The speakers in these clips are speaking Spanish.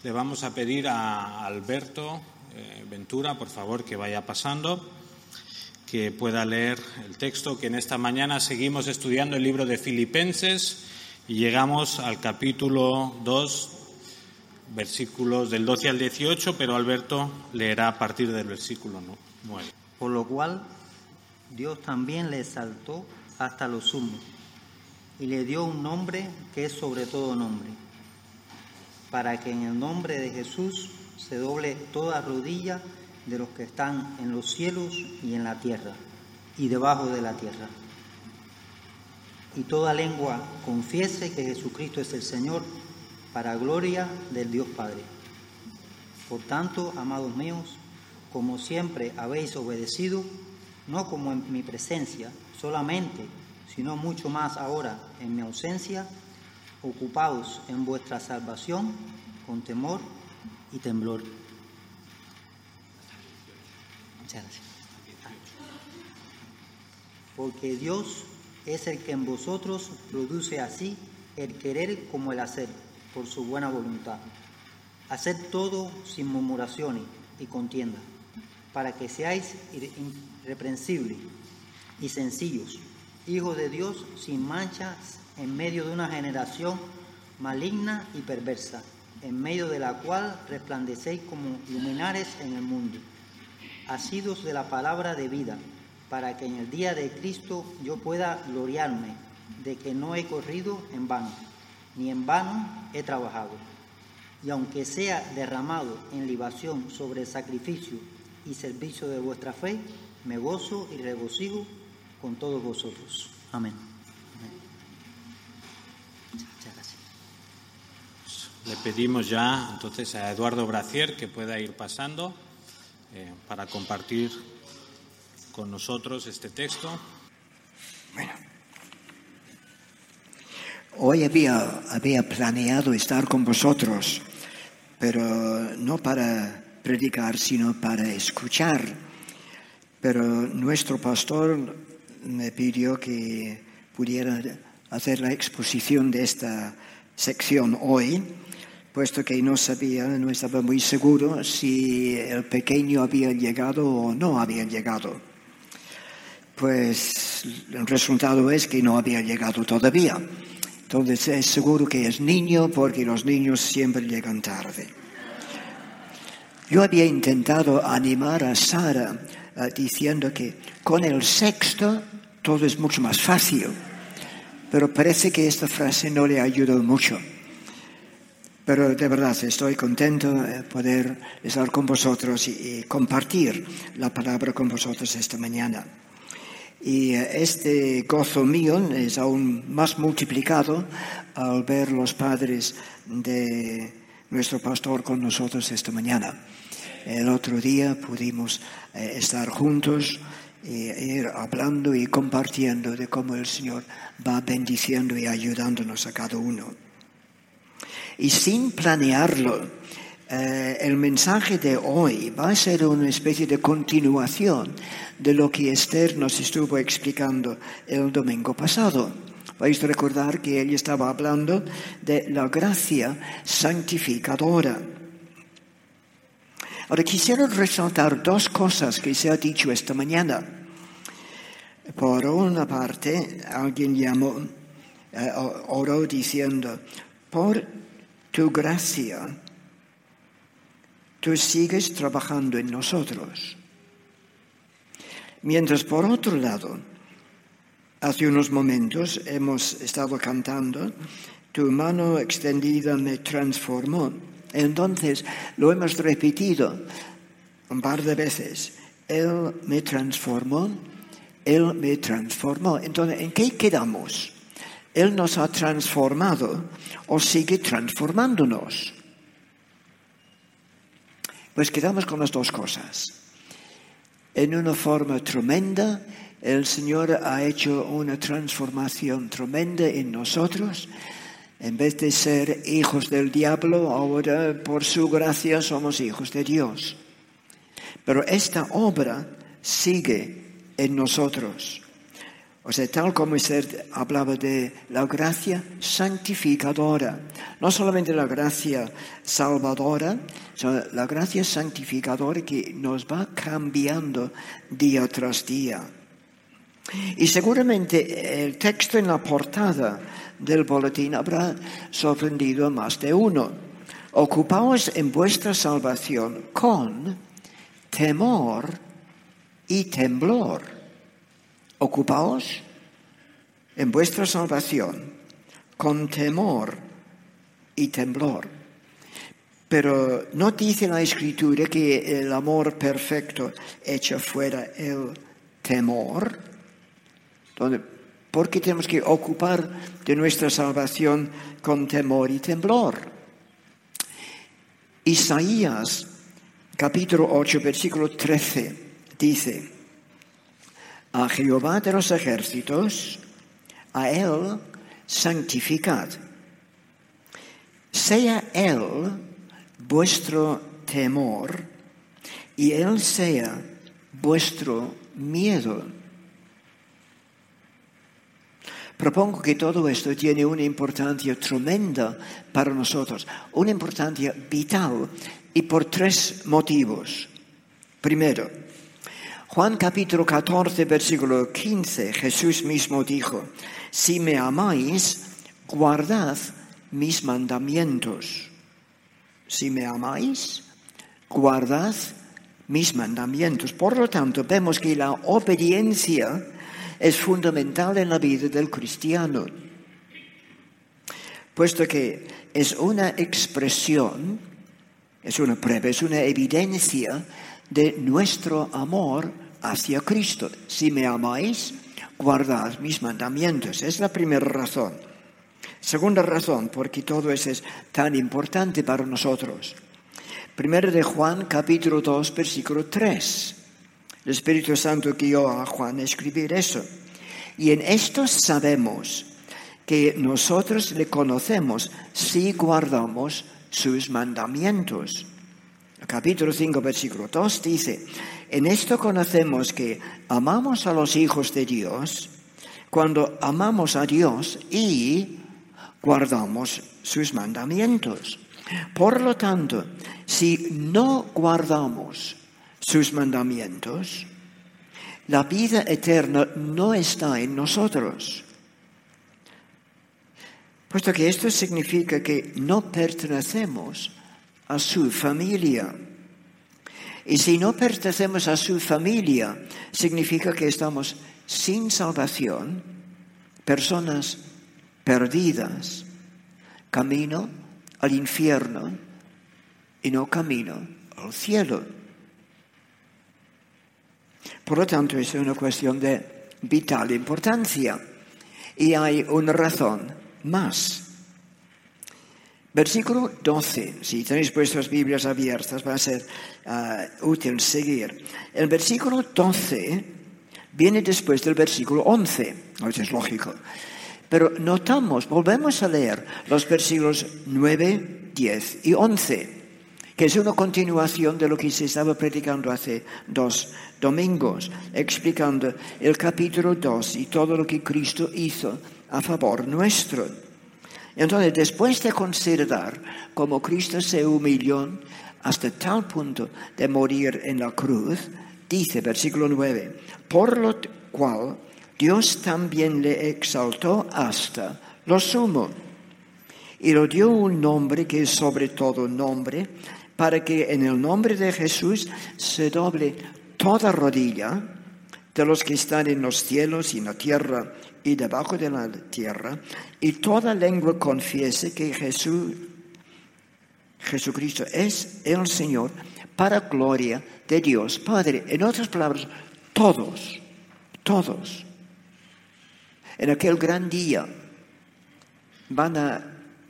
Le vamos a pedir a Alberto Ventura, por favor, que vaya pasando, que pueda leer el texto, que en esta mañana seguimos estudiando el libro de Filipenses y llegamos al capítulo 2, versículos del 12 al 18, pero Alberto leerá a partir del versículo 9. Por lo cual Dios también le exaltó hasta lo sumo y le dio un nombre que es sobre todo nombre, para que en el nombre de Jesús se doble toda rodilla de los que están en los cielos y en la tierra y debajo de la tierra, y toda lengua confiese que Jesucristo es el Señor, para gloria del Dios Padre. Por tanto, amados míos, como siempre habéis obedecido, no como en mi presencia solamente, sino mucho más ahora en mi ausencia, ocupaos en vuestra salvación con temor y temblor. Muchas gracias. Porque Dios es el que en vosotros produce así el querer como el hacer, por su buena voluntad. Haced todo sin murmuraciones y contienda, para que seáis irreprensibles y sencillos, hijos de Dios sin manchas, en medio de una generación maligna y perversa, en medio de la cual resplandecéis como luminares en el mundo, asidos de la palabra de vida, para que en el día de Cristo yo pueda gloriarme de que no he corrido en vano, ni en vano he trabajado. Y aunque sea derramado en libación sobre el sacrificio y servicio de vuestra fe, me gozo y regocijo con todos vosotros. Amén. Muchas gracias. Le pedimos ya entonces a Eduardo Bracier que pueda ir pasando para compartir con nosotros este texto. Bueno, hoy había planeado estar con vosotros, pero no para predicar, sino para escuchar. Pero nuestro pastor me pidió que pudiera hacer la exposición de esta sección hoy, puesto que no estaba muy seguro si el pequeño había llegado o no había llegado. Pues el resultado es que no había llegado todavía. Entonces es seguro que es niño, porque los niños siempre llegan tarde. Yo había intentado animar a Sara diciendo que con el sexto todo es mucho más fácil, pero parece que esta frase no le ayudó mucho. Pero de verdad estoy contento de poder estar con vosotros y compartir la palabra con vosotros esta mañana. Y este gozo mío es aún más multiplicado al ver los padres de nuestro pastor con nosotros esta mañana. El otro día pudimos estar juntos y ir hablando y compartiendo de cómo el Señor va bendiciendo y ayudándonos a cada uno. Y sin planearlo, el mensaje de hoy va a ser una especie de continuación de lo que Esther nos estuvo explicando el domingo pasado. Vais a recordar que ella estaba hablando de la gracia santificadora. Ahora quisiera resaltar dos cosas que se ha dicho esta mañana. Por una parte, alguien oró diciendo: por tu gracia, tú sigues trabajando en nosotros. Mientras por otro lado, hace unos momentos hemos estado cantando: tu mano extendida me transformó. Entonces lo hemos repetido un par de veces: Él me transformó, Él me transformó. Entonces, ¿en qué quedamos? ¿Él nos ha transformado o sigue transformándonos? Pues quedamos con las dos cosas. En una forma tremenda, el Señor ha hecho una transformación tremenda en nosotros. En vez de ser hijos del diablo, ahora por su gracia somos hijos de Dios. Pero esta obra sigue en nosotros. O sea, tal como usted hablaba de la gracia santificadora. No solamente la gracia salvadora, sino la gracia santificadora que nos va cambiando día tras día. Y seguramente el texto en la portada del boletín habrá sorprendido a más de uno. Ocupaos en vuestra salvación con temor y temblor. Ocupaos en vuestra salvación con temor y temblor. Pero no dice la Escritura que el amor perfecto echa fuera el temor. ¿Por qué tenemos que ocupar de nuestra salvación con temor y temblor? Isaías, capítulo 8, versículo 13, dice: a Jehová de los ejércitos, a Él santificad. Sea Él vuestro temor y Él sea vuestro miedo. Propongo que todo esto tiene una importancia tremenda para nosotros, una importancia vital, y por tres motivos. Primero, Juan capítulo 14, versículo 15, Jesús mismo dijo: si me amáis, guardad mis mandamientos. Si me amáis, guardad mis mandamientos. Por lo tanto, vemos que la obediencia es fundamental en la vida del cristiano, puesto que es una expresión, es una prueba, es una evidencia de nuestro amor hacia Cristo. Si me amáis, guardad mis mandamientos. Es la primera razón. Segunda razón, porque todo eso es tan importante para nosotros. Primero de Juan, capítulo 2, versículo 3. El Espíritu Santo guió a Juan a escribir eso. Y en esto sabemos que nosotros le conocemos si guardamos sus mandamientos. El capítulo 5, versículo 2 dice: en esto conocemos que amamos a los hijos de Dios cuando amamos a Dios y guardamos sus mandamientos. Por lo tanto, si no guardamos sus mandamientos, la vida eterna no está en nosotros. Puesto que esto significa que no pertenecemos a su familia. Y si no pertenecemos a su familia, significa que estamos sin salvación, personas perdidas, camino al infierno y no camino al cielo. Por lo tanto, es una cuestión de vital importancia. Y hay una razón más. Versículo 12. Si tenéis vuestras Biblias abiertas, va a ser útil seguir. El versículo 12 viene después del versículo 11. Eso es lógico. Pero notamos, volvemos a leer los versículos 9, 10 y 11, que es una continuación de lo que se estaba predicando hace 2 domingos, explicando el capítulo 2 y todo lo que Cristo hizo a favor nuestro. Entonces, después de considerar cómo Cristo se humilló hasta tal punto de morir en la cruz, dice, versículo 9, por lo cual Dios también le exaltó hasta lo sumo y le dio un nombre que es sobre todo nombre, para que en el nombre de Jesús se doble toda rodilla de los que están en los cielos y en la tierra y debajo de la tierra, y toda lengua confiese que Jesucristo es el Señor, para gloria de Dios Padre. En otras palabras, todos, en aquel gran día van a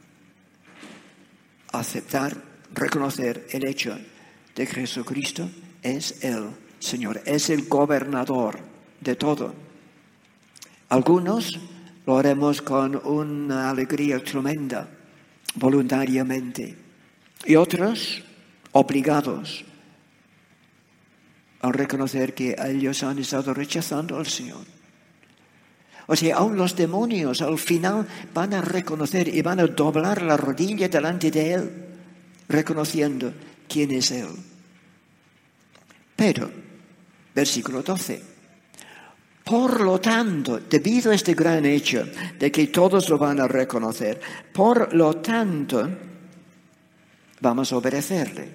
aceptar, reconocer el hecho de que Jesucristo es el Señor, es el gobernador de todo. Algunos lo haremos con una alegría tremenda, voluntariamente, y otros obligados a reconocer que ellos han estado rechazando al Señor. O sea, aún los demonios al final van a reconocer y van a doblar la rodilla delante de Él, reconociendo quién es Él. Pero, versículo 12, por lo tanto, debido a este gran hecho de que todos lo van a reconocer, por lo tanto, vamos a obedecerle.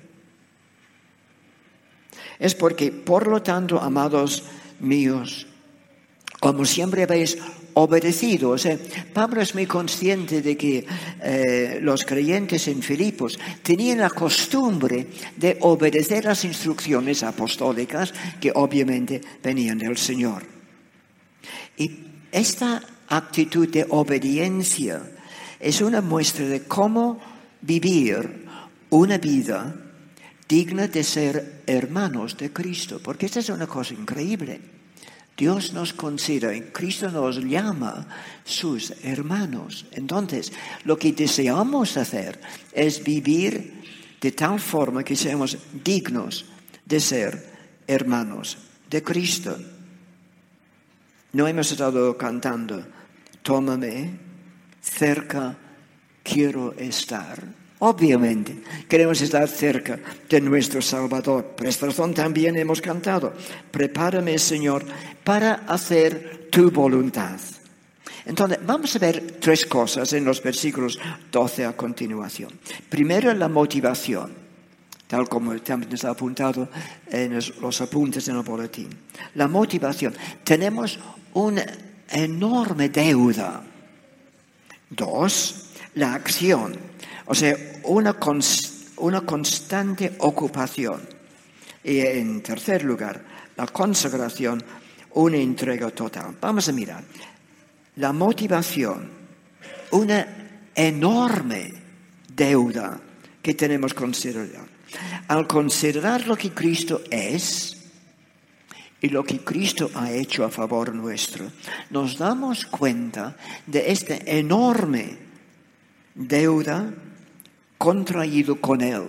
Es porque, por lo tanto, amados míos, como siempre habéis obedecido. O sea, Pablo es muy consciente de que los creyentes en Filipos tenían la costumbre de obedecer las instrucciones apostólicas que obviamente venían del Señor. Y esta actitud de obediencia es una muestra de cómo vivir una vida digna de ser hermanos de Cristo, porque esta es una cosa increíble. Dios nos considera, y Cristo nos llama sus hermanos. Entonces, lo que deseamos hacer es vivir de tal forma que seamos dignos de ser hermanos de Cristo. No hemos estado cantando, tómame, cerca quiero estar. Obviamente, queremos estar cerca de nuestro Salvador. Por esta razón también hemos cantado, prepárame, Señor, para hacer tu voluntad. Entonces, vamos a ver tres cosas en los versículos 12 a continuación. Primero, la motivación, tal como también está apuntado en los apuntes en el boletín. La motivación. Tenemos una enorme deuda. Dos, la acción. O sea, una constante ocupación. Y en tercer lugar, la consagración, una entrega total. Vamos a mirar. La motivación, una enorme deuda que tenemos que considerar. Al considerar lo que Cristo es y lo que Cristo ha hecho a favor nuestro, nos damos cuenta de esta enorme deuda contraído con Él.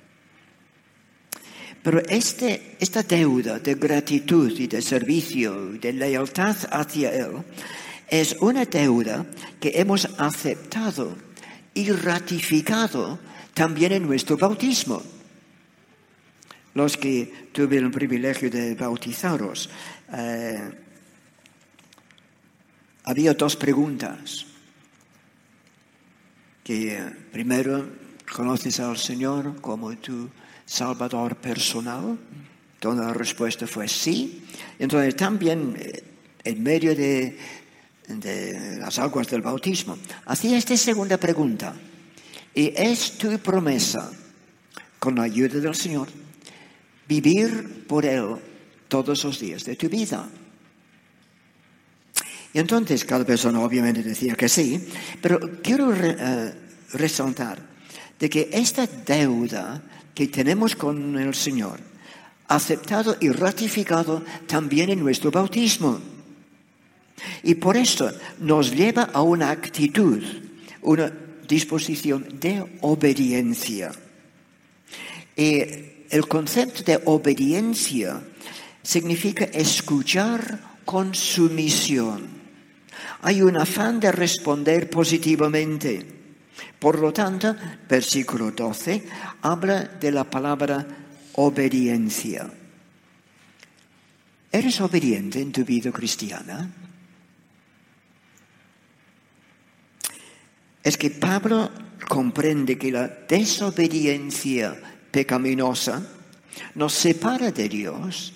Pero esta deuda de gratitud y de servicio y de lealtad hacia Él es una deuda que hemos aceptado y ratificado también en nuestro bautismo. Los que tuvieron el privilegio de bautizaros, había dos preguntas. Que primero, ¿conoces al Señor como tu Salvador personal? Entonces la respuesta fue sí. Entonces también en medio de las aguas del bautismo hacía esta segunda pregunta. ¿Y es tu promesa, con la ayuda del Señor, vivir por Él todos los días de tu vida? Y entonces cada persona obviamente decía que sí, pero quiero resaltar de que esta deuda que tenemos con el Señor, aceptado y ratificado también en nuestro bautismo. Y por esto nos lleva a una actitud, una disposición de obediencia. Y el concepto de obediencia significa escuchar con sumisión. Hay un afán de responder positivamente. Por lo tanto, versículo 12 habla de la palabra obediencia. ¿Eres obediente en tu vida cristiana? Es que Pablo comprende que la desobediencia pecaminosa nos separa de Dios.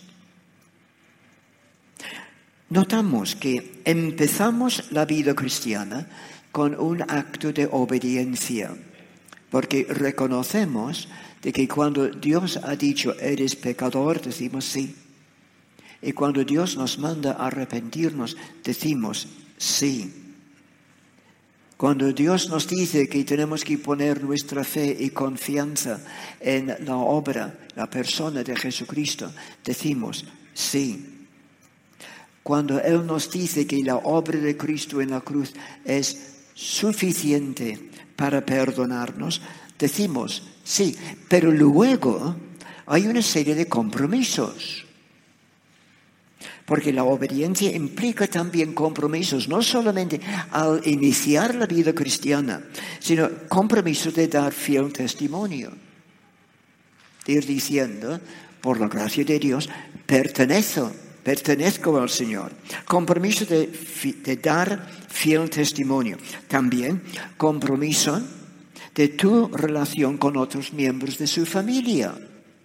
Notamos que empezamos la vida cristiana con un acto de obediencia, porque reconocemos de que cuando Dios ha dicho eres pecador, decimos sí. Y cuando Dios nos manda a arrepentirnos, decimos sí. Cuando Dios nos dice que tenemos que poner nuestra fe y confianza en la obra, la persona de Jesucristo, decimos sí. Cuando Él nos dice que la obra de Cristo en la cruz es suficiente para perdonarnos, decimos sí. Pero luego hay una serie de compromisos. Porque la obediencia implica también compromisos, no solamente al iniciar la vida cristiana, sino compromisos de dar fiel testimonio. De ir diciendo, por la gracia de Dios, pertenezco al Señor. Compromiso de dar fiel testimonio. También compromiso de tu relación con otros miembros de su familia.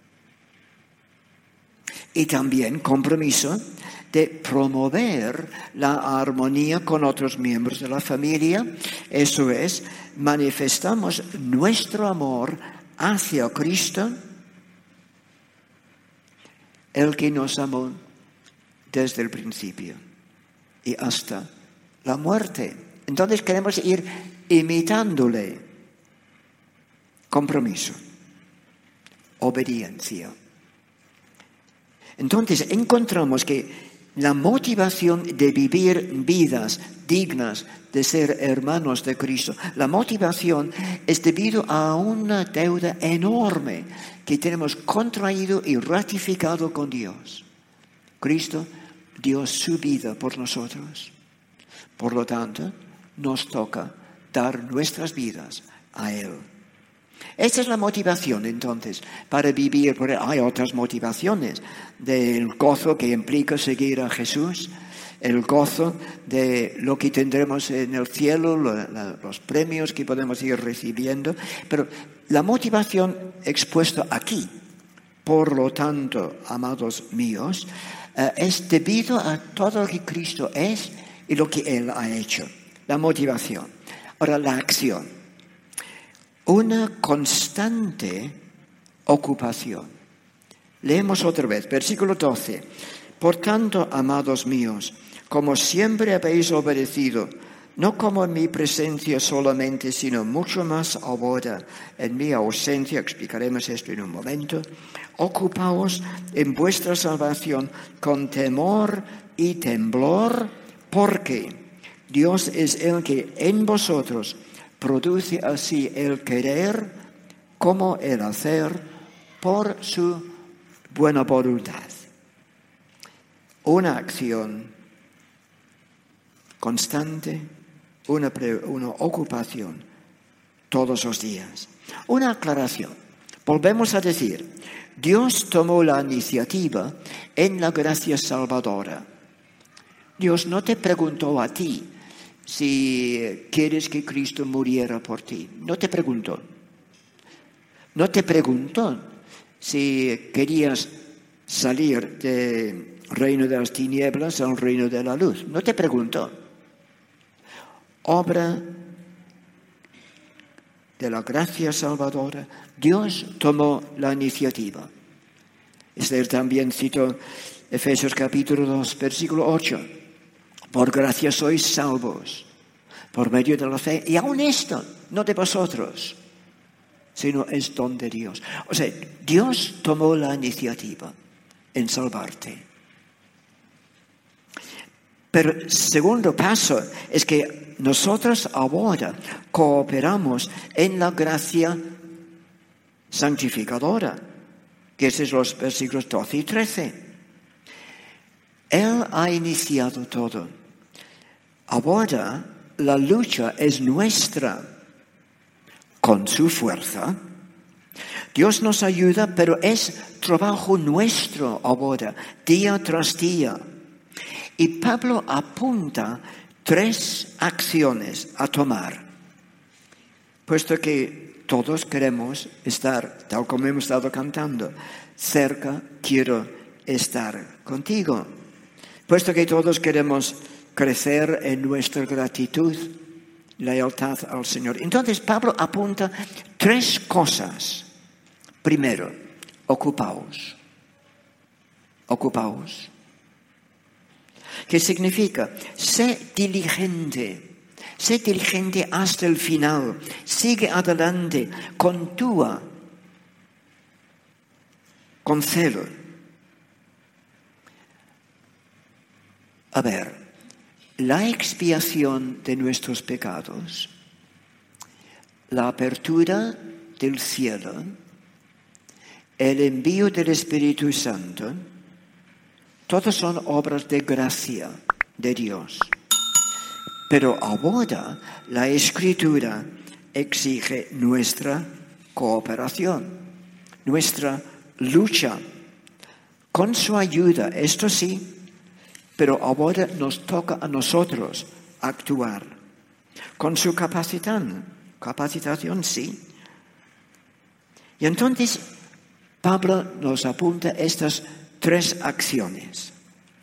Y también compromiso de promover la armonía con otros miembros de la familia. Eso es, manifestamos nuestro amor hacia Cristo, el que nos amó desde el principio y hasta la muerte. Entonces queremos ir imitándole. Compromiso, obediencia. Entonces encontramos que la motivación de vivir vidas dignas de ser hermanos de Cristo, la motivación es debido a una deuda enorme que tenemos contraído y ratificado con Dios. Cristo dio su vida por nosotros. Por lo tanto, nos toca dar nuestras vidas a Él. Esta es la motivación, entonces, para vivir. Porque hay otras motivaciones, del gozo que implica seguir a Jesús, el gozo de lo que tendremos en el cielo, los premios que podemos ir recibiendo. Pero la motivación expuesta aquí, por lo tanto, amados míos, es debido a todo lo que Cristo es y lo que Él ha hecho. La motivación. Ahora, la acción. Una constante ocupación. Leemos otra vez, versículo 12. Por tanto, amados míos, como siempre habéis obedecido, no como en mi presencia solamente, sino mucho más ahora en mi ausencia, explicaremos esto en un momento, ocupaos en vuestra salvación con temor y temblor, porque Dios es el que en vosotros produce así el querer como el hacer por su buena voluntad. Una acción constante, una ocupación todos los días. Una aclaración. Volvemos a decir, Dios tomó la iniciativa en la gracia salvadora. Dios no te preguntó a ti si quieres que Cristo muriera por ti. No te preguntó. No te preguntó si querías salir del reino de las tinieblas al reino de la luz. No te preguntó. Obra de la gracia salvadora, Dios tomó la iniciativa. Esther también citó Efesios capítulo 2, versículo 8. Por gracia sois salvos, por medio de la fe, y aun esto, no de vosotros, sino es don de Dios. O sea, Dios tomó la iniciativa en salvarte. Pero el segundo paso es que nosotros ahora cooperamos en la gracia santificadora, que es los versículos 12 y 13. Él ha iniciado todo. Ahora la lucha es nuestra con su fuerza. Dios nos ayuda, pero es trabajo nuestro ahora, día tras día. Y Pablo apunta 3 acciones a tomar, puesto que todos queremos estar, tal como hemos estado cantando, cerca quiero estar contigo. Puesto que todos queremos crecer en nuestra gratitud, lealtad al Señor. Entonces Pablo apunta 3 cosas. Primero, ocupaos. Ocupaos. ¿Qué significa? Sé diligente hasta el final, sigue adelante, contúa, con celo. A ver, la expiación de nuestros pecados, la apertura del cielo, el envío del Espíritu Santo, Todas son obras de gracia de Dios. Pero ahora la Escritura exige nuestra cooperación, nuestra lucha, con su ayuda, esto sí, pero ahora nos toca a nosotros actuar. Con su capacitación sí. Y entonces Pablo nos apunta estas 3 acciones.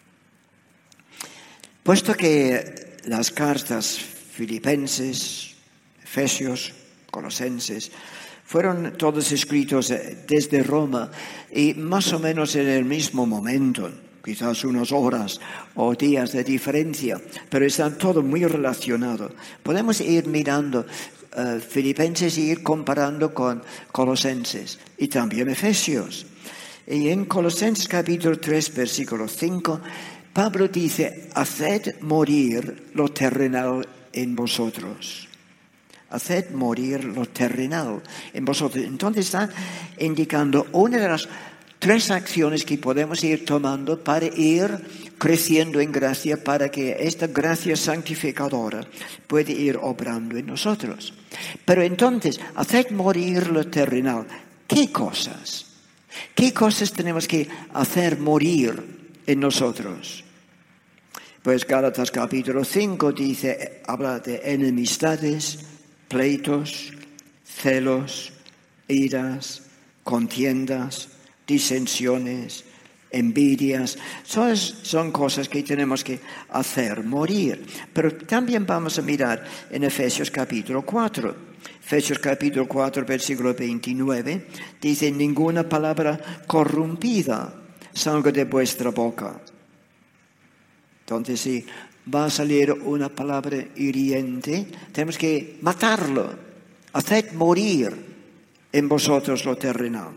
Puesto que las cartas Filipenses, Efesios, Colosenses, fueron todos escritos desde Roma y más o menos en el mismo momento, quizás unas horas o días de diferencia, pero están todo muy relacionado. Podemos ir mirando Filipenses y ir comparando con Colosenses y también Efesios. Y en Colosenses capítulo 3, versículo 5, Pablo dice, haced morir lo terrenal en vosotros. Haced morir lo terrenal en vosotros. Entonces está indicando una de las 3 acciones que podemos ir tomando para ir creciendo en gracia, para que esta gracia santificadora pueda ir obrando en nosotros. Pero entonces, haced morir lo terrenal. ¿Qué cosas? ¿Qué cosas tenemos que hacer morir en nosotros? Pues Gálatas capítulo 5 habla de enemistades, pleitos, celos, iras, contiendas, disensiones, envidias. Son cosas que tenemos que hacer morir. Pero también vamos a mirar en Efesios capítulo 4. Efesios capítulo 4, versículo 29, dice, ninguna palabra corrompida salga de vuestra boca. Entonces, si va a salir una palabra hiriente, tenemos que matarlo. Haced morir en vosotros lo terrenal.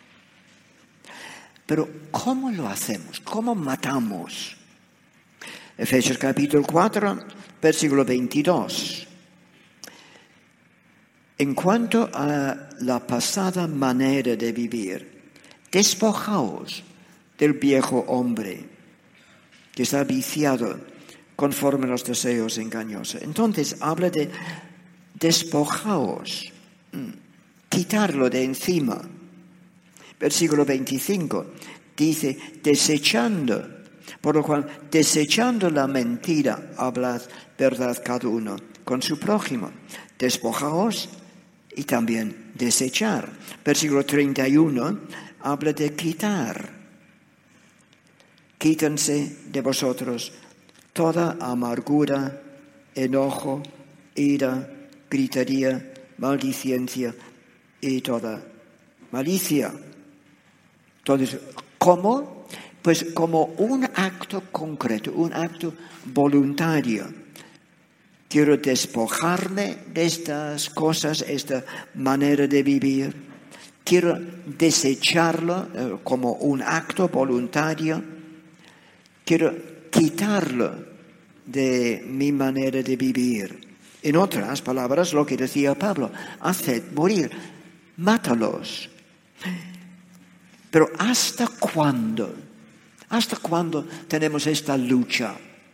Pero, ¿cómo lo hacemos? ¿Cómo matamos? Efesios capítulo 4, versículo 22. En cuanto a la pasada manera de vivir, despojaos del viejo hombre que está viciado conforme a los deseos engañosos. Entonces habla de despojaos, quitarlo de encima. Versículo 25 dice, desechando, por lo cual, desechando la mentira, hablad verdad cada uno con su prójimo. Despojaos y también desechar. Versículo 31 habla de quitar. Quítense de vosotros toda amargura, enojo, ira, gritería, maldicencia y toda malicia. Entonces, ¿cómo? Pues como un acto concreto, un acto voluntario. Quiero despojarme de estas cosas, esta manera de vivir. Quiero desecharlo como un acto voluntario. Quiero quitarlo de mi manera de vivir. En otras palabras, lo que decía Pablo, haced morir, mátalos. Pero ¿hasta cuándo? ¿Hasta cuándo tenemos esta lucha?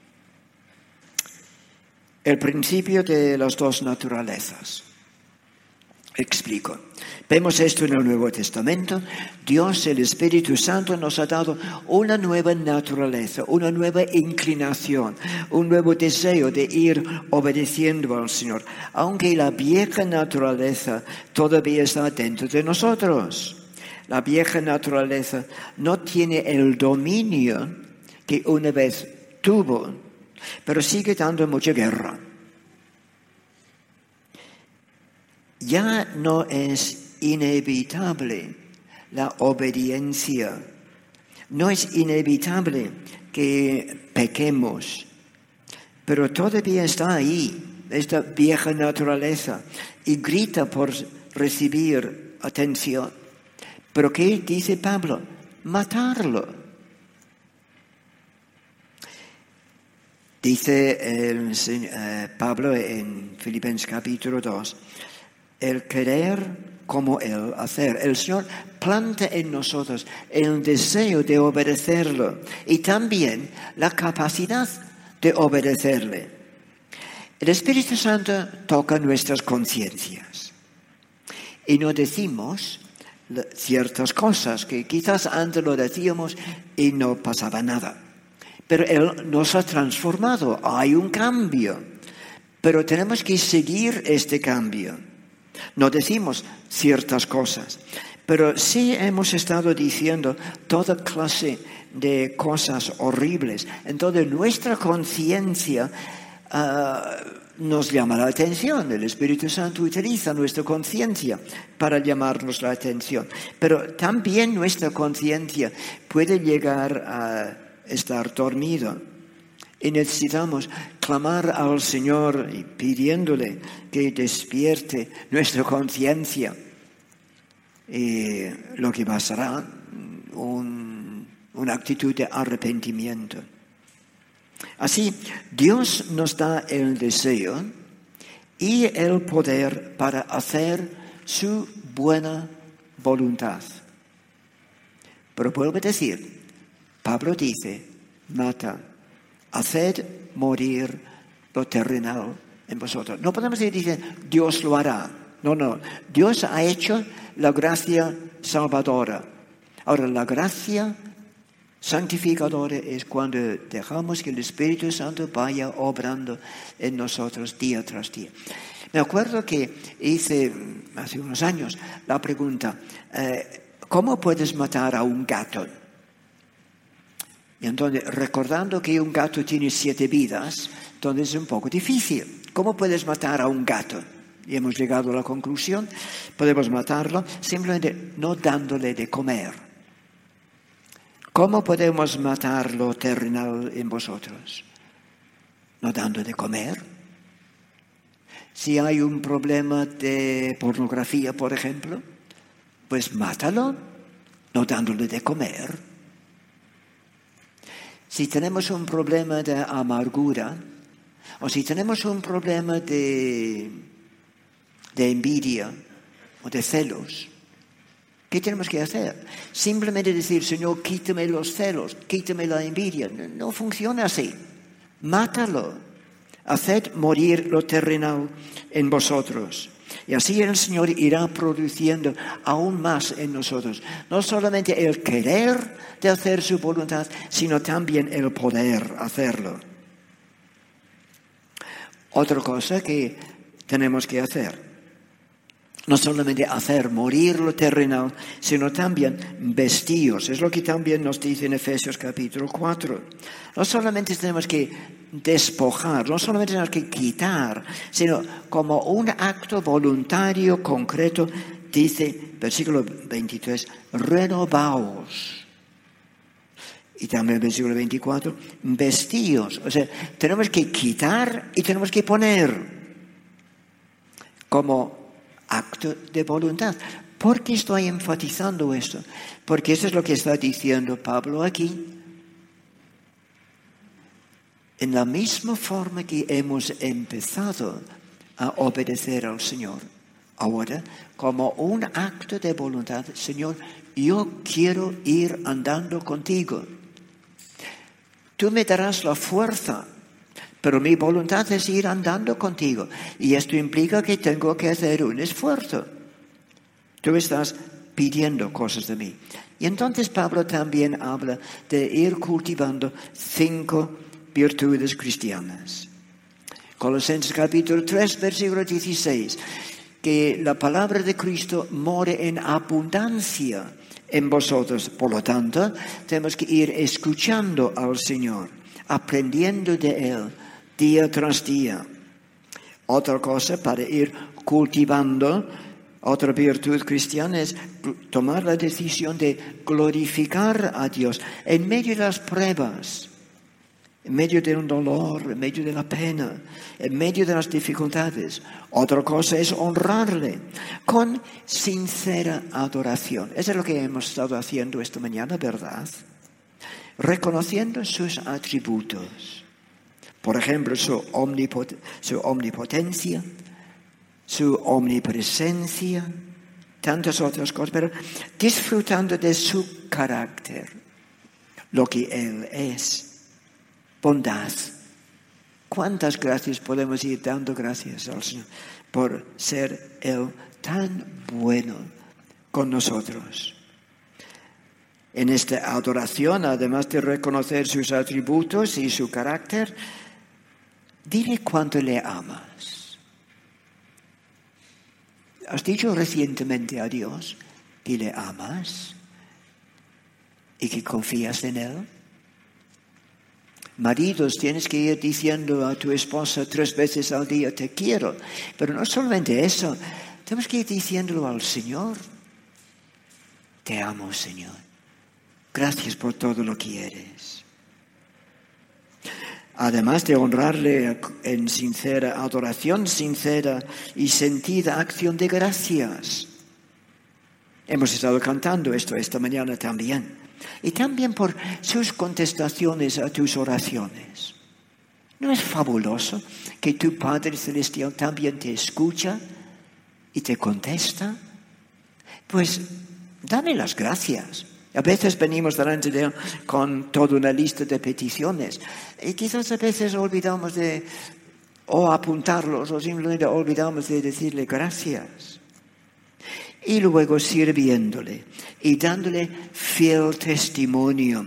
El principio de las 2 naturalezas. Explico. Vemos esto en el Nuevo Testamento. Dios, el Espíritu Santo, nos ha dado una nueva naturaleza, una nueva inclinación, un nuevo deseo de ir obedeciendo al Señor. Aunque la vieja naturaleza todavía está dentro de nosotros. La vieja naturaleza no tiene el dominio que una vez tuvo, pero sigue dando mucha guerra. Ya no es inevitable la obediencia. No es inevitable que pequemos, pero todavía está ahí, esta vieja naturaleza, y grita por recibir atención. ¿Pero qué dice Pablo? Matarlo. Dice Pablo en Filipenses capítulo 2, el querer como Él hacer. El Señor planta en nosotros el deseo de obedecerlo y también la capacidad de obedecerle. El Espíritu Santo toca nuestras conciencias y nos decimos ciertas cosas que quizás antes lo decíamos y no pasaba nada. Pero Él nos ha transformado, hay un cambio, pero tenemos que seguir este cambio. No decimos ciertas cosas, pero sí hemos estado diciendo toda clase de cosas horribles. Entonces nuestra conciencia nos llama la atención. El Espíritu Santo utiliza nuestra conciencia para llamarnos la atención. Pero también nuestra conciencia puede llegar a estar dormida. Y necesitamos clamar al Señor y pidiéndole que despierte nuestra conciencia. Y lo que pasará, una actitud de arrepentimiento. Así, Dios nos da el deseo y el poder para hacer su buena voluntad. Pero vuelvo a decir, Pablo dice, mata, haced morir lo terrenal en vosotros. No podemos decir, Dios lo hará. No. Dios ha hecho la gracia salvadora. Ahora, la gracia santificadora es cuando dejamos que el Espíritu Santo vaya obrando en nosotros día tras día. Me acuerdo que hice hace unos años la pregunta, ¿cómo puedes matar a un gato? Y entonces, recordando que un gato tiene 7 vidas, entonces es un poco difícil. ¿Cómo puedes matar a un gato? Y hemos llegado a la conclusión, podemos matarlo simplemente no dándole de comer. ¿Cómo podemos matar lo terrenal en vosotros? No dando de comer. Si hay un problema de pornografía, por ejemplo, pues mátalo, no dándole de comer. Si tenemos un problema de amargura, o si tenemos un problema de envidia o de celos, ¿qué tenemos que hacer? Simplemente decir, Señor, quítame los celos, quítame la envidia. No funciona así. Mátalo. Haced morir lo terrenal en vosotros. Y así el Señor irá produciendo aún más en nosotros. No solamente el querer de hacer su voluntad, sino también el poder hacerlo. Otra cosa que tenemos que hacer. No solamente hacer morir lo terrenal, sino también vestíos. Es lo que también nos dice en Efesios capítulo 4. No solamente tenemos que despojar, no solamente tenemos que quitar, sino como un acto voluntario, concreto, dice, versículo 23, renovaos. Y también el versículo 24, vestíos. O sea, tenemos que quitar y tenemos que poner como acto de voluntad. ¿Por qué estoy enfatizando esto? Porque eso es lo que está diciendo Pablo aquí. En la misma forma que hemos empezado a obedecer al Señor, ahora, como un acto de voluntad, Señor, yo quiero ir andando contigo. Tú me darás la fuerza, pero mi voluntad es ir andando contigo. Y esto implica que tengo que hacer un esfuerzo. Tú estás pidiendo cosas de mí. Y entonces Pablo también habla de ir cultivando 5 virtudes cristianas. Colosenses capítulo 3, versículo 16. Que la palabra de Cristo more en abundancia en vosotros. Por lo tanto, tenemos que ir escuchando al Señor, aprendiendo de Él día tras día. Otra cosa para ir cultivando, otra virtud cristiana es tomar la decisión de glorificar a Dios en medio de las pruebas, en medio de un dolor, en medio de la pena, en medio de las dificultades. Otra cosa es honrarle con sincera adoración. Eso es lo que hemos estado haciendo esta mañana, ¿verdad? Reconociendo sus atributos. Por ejemplo, su omnipotencia, su omnipresencia, tantas otras cosas, pero disfrutando de su carácter, lo que Él es, bondad. ¿Cuántas gracias podemos ir dando gracias al Señor por ser Él tan bueno con nosotros? En esta adoración, además de reconocer sus atributos y su carácter, dile cuánto le amas. ¿Has dicho recientemente a Dios que le amas y que confías en Él? Maridos, tienes que ir diciendo a tu esposa 3 veces al día, te quiero. Pero no solamente eso, tenemos que ir diciéndolo al Señor. Te amo, Señor. Gracias por todo lo que eres. Además de honrarle en sincera adoración, sincera y sentida acción de gracias. Hemos estado cantando esto esta mañana también. Y también por sus contestaciones a tus oraciones. ¿No es fabuloso que tu Padre Celestial también te escucha y te contesta? Pues dale las gracias. A veces venimos delante de Él con toda una lista de peticiones y quizás a veces olvidamos de o apuntarlos o simplemente olvidamos de decirle gracias. Y luego sirviéndole y dándole fiel testimonio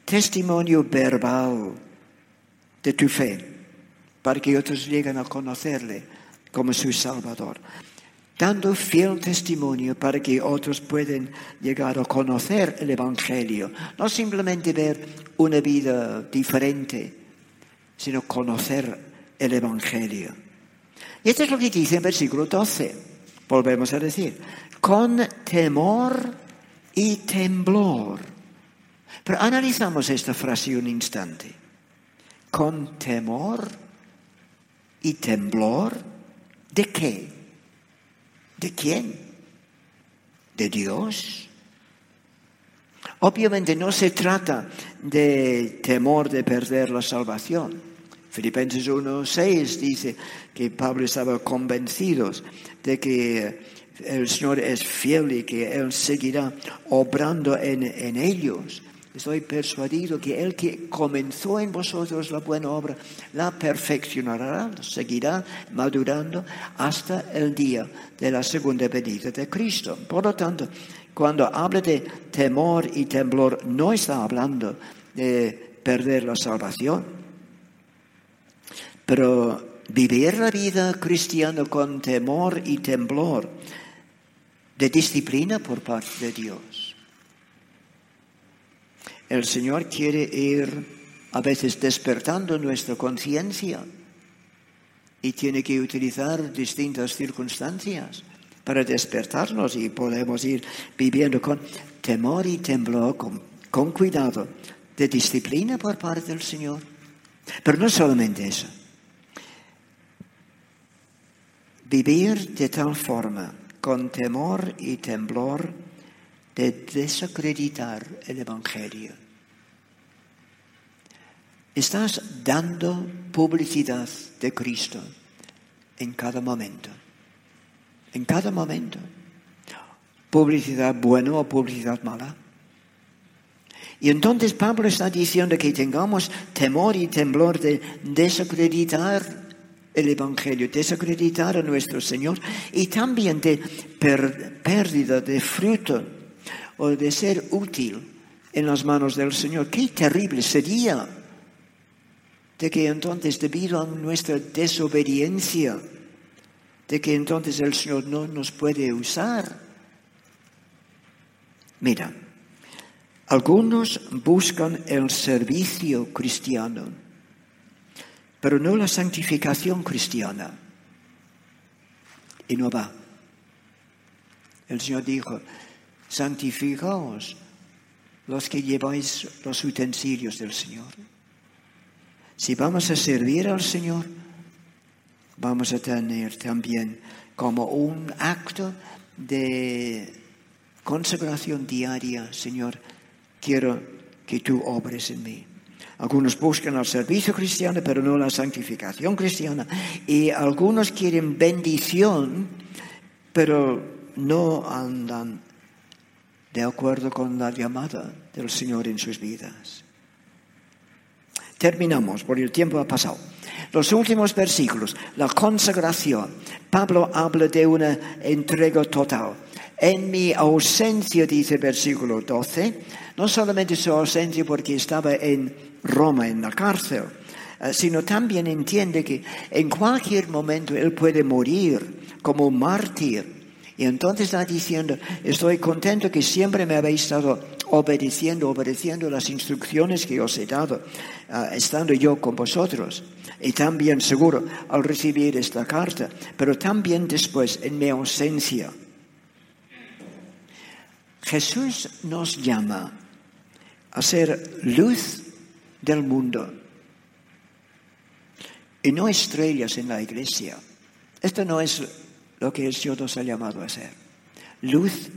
verbal de tu fe, para que otros lleguen a conocerle como su Salvador. Dando fiel testimonio para que otros puedan llegar a conocer el Evangelio. No simplemente ver una vida diferente, sino conocer el Evangelio. Y esto es lo que dice en versículo 12. Volvemos a decir, con temor y temblor. Pero analizamos esta frase un instante. Con temor y temblor, ¿de qué? ¿De quién? ¿De Dios? Obviamente no se trata de temor de perder la salvación. Filipenses 1:6 dice que Pablo estaba convencido de que el Señor es fiel y que Él seguirá obrando en ellos. Estoy persuadido que el que comenzó en vosotros la buena obra la perfeccionará, seguirá madurando hasta el día de la segunda venida de Cristo. Por lo tanto, cuando habla de temor y temblor, no está hablando de perder la salvación. Pero vivir la vida cristiana con temor y temblor, de disciplina por parte de Dios. El Señor quiere ir a veces despertando nuestra conciencia y tiene que utilizar distintas circunstancias para despertarnos y podemos ir viviendo con temor y temblor, con cuidado, de disciplina por parte del Señor. Pero no solamente eso. Vivir de tal forma, con temor y temblor, de desacreditar el Evangelio. Estás dando publicidad de Cristo en cada momento. En cada momento. Publicidad buena o publicidad mala. Y entonces Pablo está diciendo que tengamos temor y temblor de desacreditar el Evangelio, desacreditar a nuestro Señor y también de pérdida de fruto o de ser útil en las manos del Señor. Qué terrible sería de que entonces, debido a nuestra desobediencia, de que entonces el Señor no nos puede usar. Mira, algunos buscan el servicio cristiano, pero no la santificación cristiana. Y no va. El Señor dijo, santificaos los que lleváis los utensilios del Señor. Si vamos a servir al Señor, vamos a tener también como un acto de consagración diaria, Señor, quiero que tú obres en mí. Algunos buscan el servicio cristiano, pero no la santificación cristiana. Y algunos quieren bendición, pero no andan de acuerdo con la llamada del Señor en sus vidas. Terminamos, porque el tiempo ha pasado. Los últimos versículos, la consagración. Pablo habla de una entrega total. En mi ausencia, dice el versículo 12, no solamente su ausencia porque estaba en Roma, en la cárcel, sino también entiende que en cualquier momento él puede morir como un mártir. Y entonces está diciendo, estoy contento que siempre me habéis estado obedeciendo las instrucciones que os he dado, estando yo con vosotros. Y también seguro al recibir esta carta, pero también después en mi ausencia. Jesús nos llama a ser luz del mundo y no estrellas en la iglesia. Esto no es lo que el Señor nos ha llamado a ser. Luz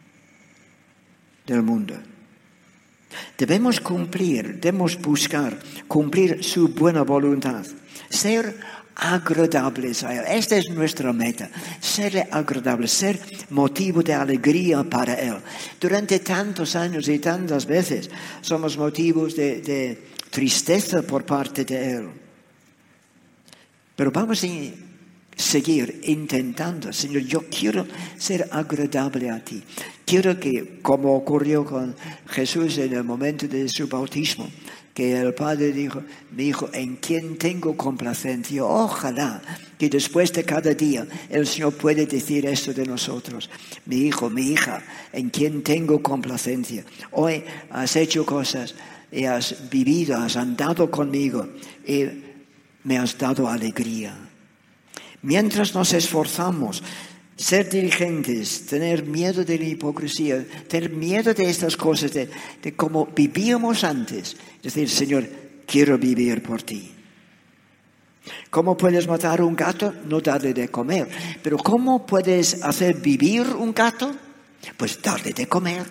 del mundo. Debemos buscar cumplir su buena voluntad, ser agradables a Él. Esta es nuestra meta, serle agradables, ser motivo de alegría para Él. Durante tantos años y tantas veces somos motivos de tristeza por parte de Él. Pero vamos a seguir intentando. Señor, yo quiero ser agradable a ti. Quiero que, como ocurrió con Jesús en el momento de su bautismo, que el Padre dijo, mi hijo, en quien tengo complacencia. Ojalá que después de cada día el Señor puede decir esto de nosotros. Mi hijo, mi hija, en quien tengo complacencia. Hoy has hecho cosas y has vivido, has andado conmigo y me has dado alegría. Mientras nos esforzamos, ser diligentes, tener miedo de la hipocresía, tener miedo de estas cosas, de cómo vivíamos antes. Decir, Señor, quiero vivir por ti. ¿Cómo puedes matar a un gato? No darle de comer. Pero ¿cómo puedes hacer vivir un gato? Pues darle de comer.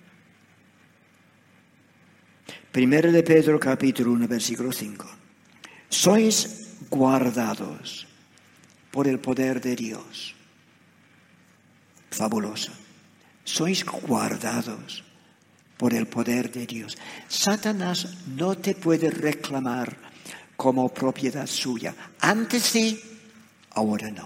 1 de Pedro, capítulo 1, versículo 5. Sois guardados por el poder de Dios. Fabuloso. Sois guardados por el poder de Dios. Satanás no te puede reclamar como propiedad suya. Antes sí, ahora no.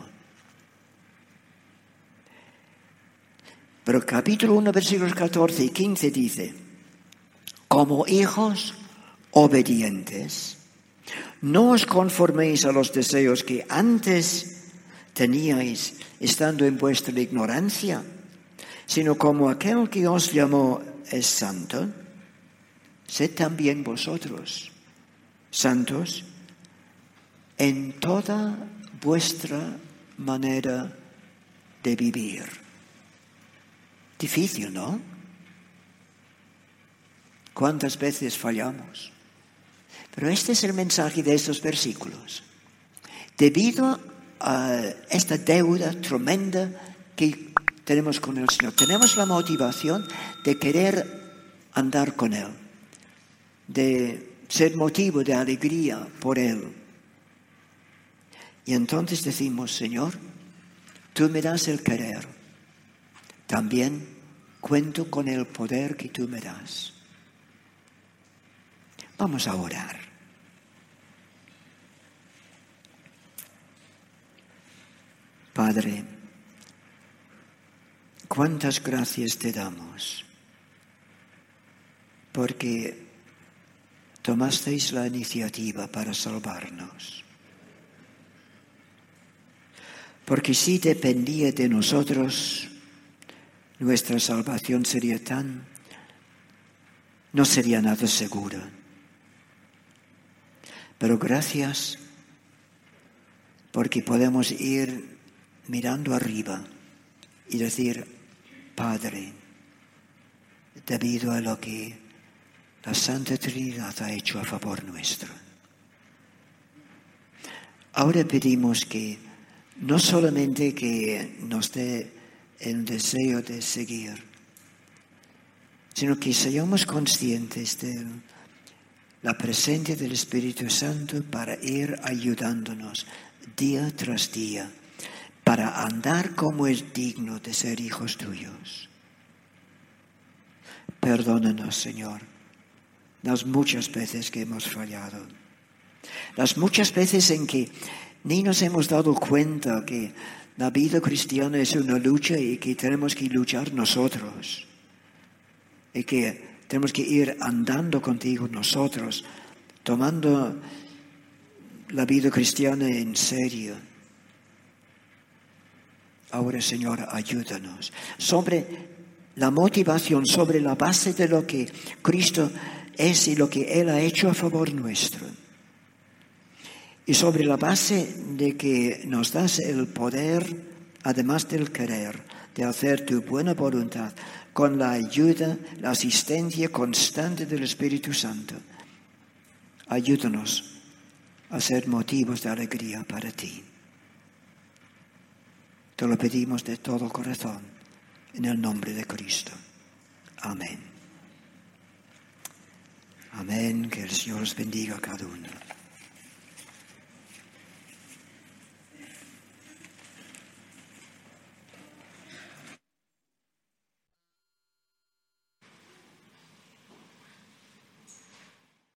Pero capítulo 1, versículos 14 y 15 dice, como hijos obedientes, no os conforméis a los deseos que antes teníais estando en vuestra ignorancia, sino como aquel que os llamó es santo, sed también vosotros santos en toda vuestra manera de vivir. Difícil, ¿no? ¿Cuántas veces fallamos? Pero este es el mensaje de estos versículos. Debido a esta deuda tremenda que tenemos con el Señor, tenemos la motivación de querer andar con Él, de ser motivo de alegría por Él. Y entonces decimos, Señor, tú me das el querer, también cuento con el poder que tú me das. Vamos a orar. Padre, cuántas gracias te damos, porque tomasteis la iniciativa para salvarnos. Porque si dependía de nosotros, nuestra salvación no sería nada segura. Pero gracias porque podemos ir mirando arriba y decir, Padre, debido a lo que la Santa Trinidad ha hecho a favor nuestro. Ahora pedimos que no solamente que nos dé el deseo de seguir, sino que seamos conscientes de la presencia del Espíritu Santo para ir ayudándonos día tras día, para andar como es digno de ser hijos tuyos. Perdónanos, Señor, las muchas veces que hemos fallado, las muchas veces en que ni nos hemos dado cuenta que la vida cristiana es una lucha y que tenemos que luchar nosotros, y que tenemos que ir andando contigo nosotros, tomando la vida cristiana en serio. Ahora, Señor, ayúdanos. Sobre la motivación, sobre la base de lo que Cristo es y lo que Él ha hecho a favor nuestro. Y sobre la base de que nos das el poder, además del querer, de hacer tu buena voluntad, con la ayuda, la asistencia constante del Espíritu Santo. Ayúdanos a ser motivos de alegría para ti. Te lo pedimos de todo corazón, en el nombre de Cristo. Amén. Amén. Que el Señor os bendiga a cada uno.